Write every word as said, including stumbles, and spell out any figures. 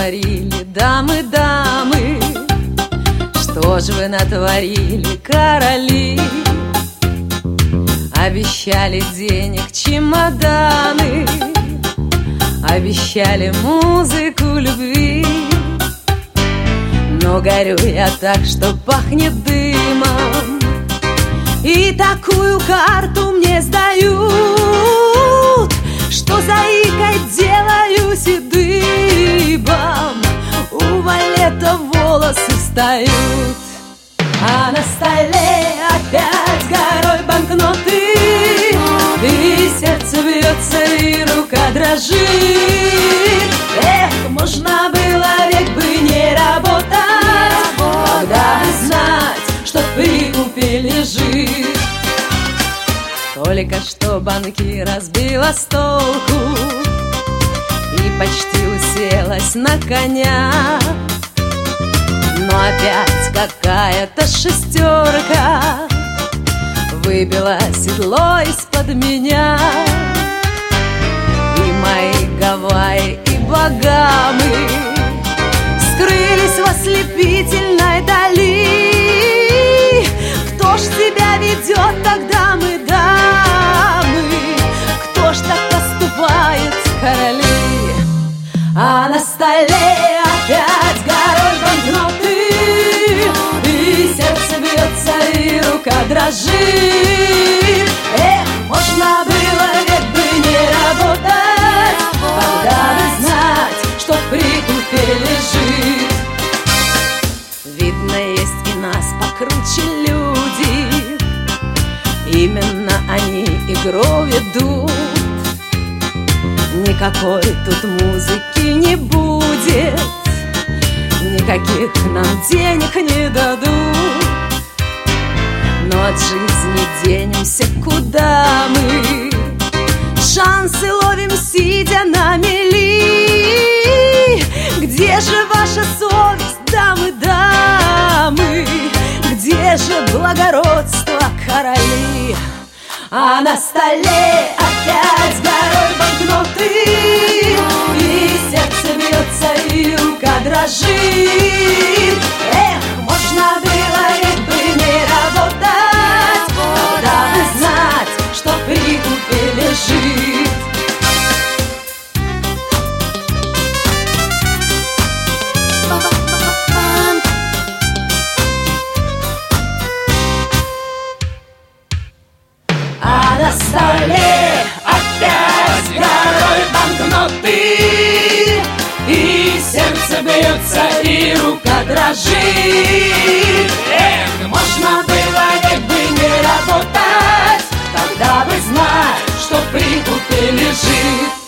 говорили: дамы, дамы, что ж вы натворили, короли? Обещали денег чемоданы, обещали музыку любви. Но горю я так, что пахнет дымом, и такую карту мне сдают, что заикой делаюсь и дыбом, у валета волосы встают. А на столе опять горой банкноты, и сердце бьется, и рука дрожит. Эх, можно было век бы не работать, когда бы знать, что в прикупе лежит. Только что банкира сбила с толку и почти уселась на коня, но опять какая-то шестерка выбила седло из-под меня. И мои Гавайи и Багамы скрылись в ослепительной дали. Кто ж себя ведет так, дамы, дамы? Кто ж так поступает, короли? А на столе опять горой банкноты, и сердце бьется, и рука дрожит. Эх, можно было век бы не работать, когда бы знать, что в прикупе лежит. Видно, есть и нас покруче люди, именно они игру ведут. Никакой тут музыки не будет, никаких нам денег не дадут. Но от жизни денемся куда мы? Шансы ловим, сидя на мели. Где же ваша совесть, дамы, дамы? Где же благородство, короли? А на столе опять горой банкноты, и сердце бьется, и рука дрожит. Эх, можно было век бы не работать, когда бы знать, что в прикупе лежит. А на столе опять горой банкноты, и сердце бьется, и рука дрожит. Эх, можно было век бы не работать, тогда бы знать, что в прикупе лежит.